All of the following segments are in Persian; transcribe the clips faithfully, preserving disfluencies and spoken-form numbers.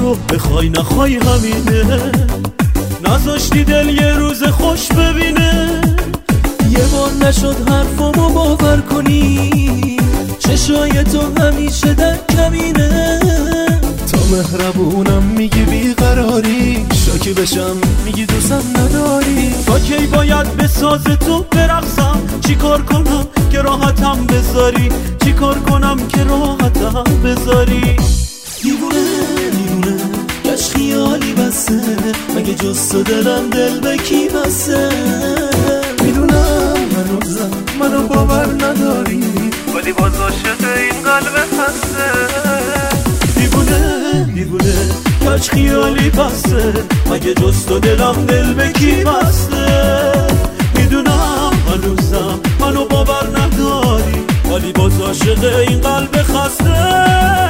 برو بخوای نخوای همینه، نذاشتی دل یه روز خوش ببینه. یه بار نشد حرفمو باور کنی، چشای تو همیشه در کمینه. تا مهربونم میگی بیقراری، شاکی بشم میگی دوستم نداری. تا کی باید به ساز تو برقصم، چی کار کنم که راحتم بذاری، چی کار کنم که راحتم بذاری. دیوونه دیوونه گشت خیالی بسه، مگه جز تو دلم دل به کی بسه. میدونم هنوزم منو باور نداری، ولی باز عاشق این قلب خسته. دیوونه دیوونه گشت خیالی بسه، مگه جز تو دلم دل به کی بسته. میدونم هنوزم منو باور نداری، ولی باز عاشق این قلب خسته.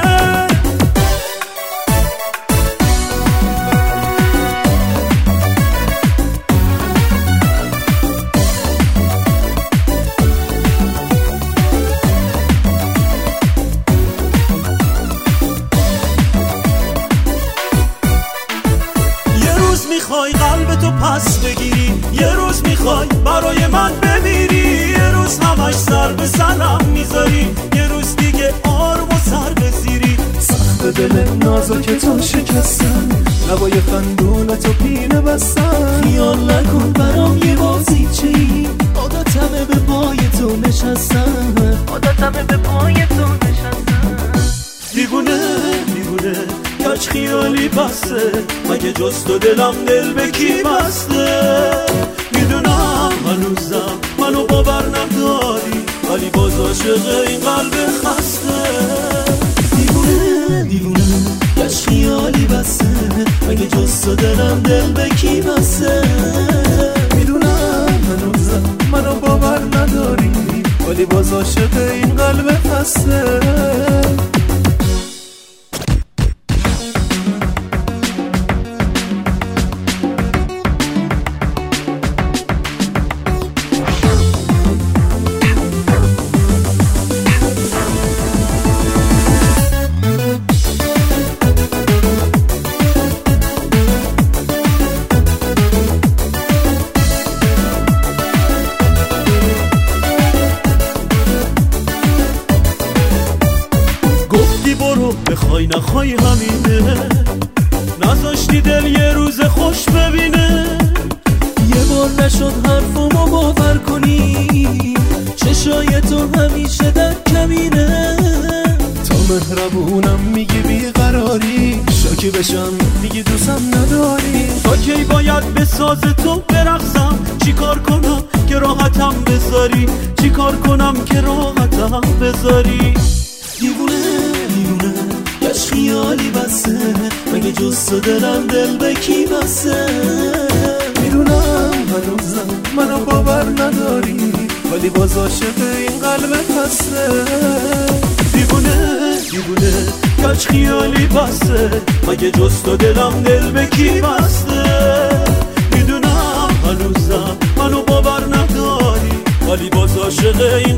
میخوای قلب تو پس بگیری، یه روز میخوای برای من بمیری. یه روز همش سر به سرم میذاری، یه روز دیگه آروم و سر بزیری. سخت دل نازک تو شکستم، لبای خندون تو پینه بستم. خیال نکن برام یه بازی چی، عادتمه به پای تو نشستم، عادتمه به پای تو نشستم. دیوونه دیوونه گچ خیالی بسته، مگه جز تو دلم دل به کی بسته. میدونم هنوزم منو باور نداری، ولی باز عاشق این قلب خسته. دیوونه دیوونه گچ خیالی بسته، مگه جز تو دلم دل به کی بسته. میدونم هنوزم منو باور نداری، ولی باز عاشق این قلب خسته. برو بخوای نخوای همینه، نذاشتی دل یه روز خوش ببینه. یه بار نشد حرفمو باور کنی، چشای تو همیشه در کمینه. تا مهربونم میگی بیقراری، شاکی بشم میگی دوستم نداری. تا کی باید به ساز تو برقصم، چی کار کنم که راحتم بذاری، چی کار کنم که راحتم بذاری. دیوونه دیوونه گشت خیالی بسه، مگه جز تو دلم دل به کی بسه. میدونم هنوزم منو باور نداری، ولی باز عاشق این قلب خسته. دیوونه دیوونه گچ خیالی بسته، مگه جز تو دلم دل به کی بسته. میدونم هنوزم منو باور نداری، ولی باز عاشق این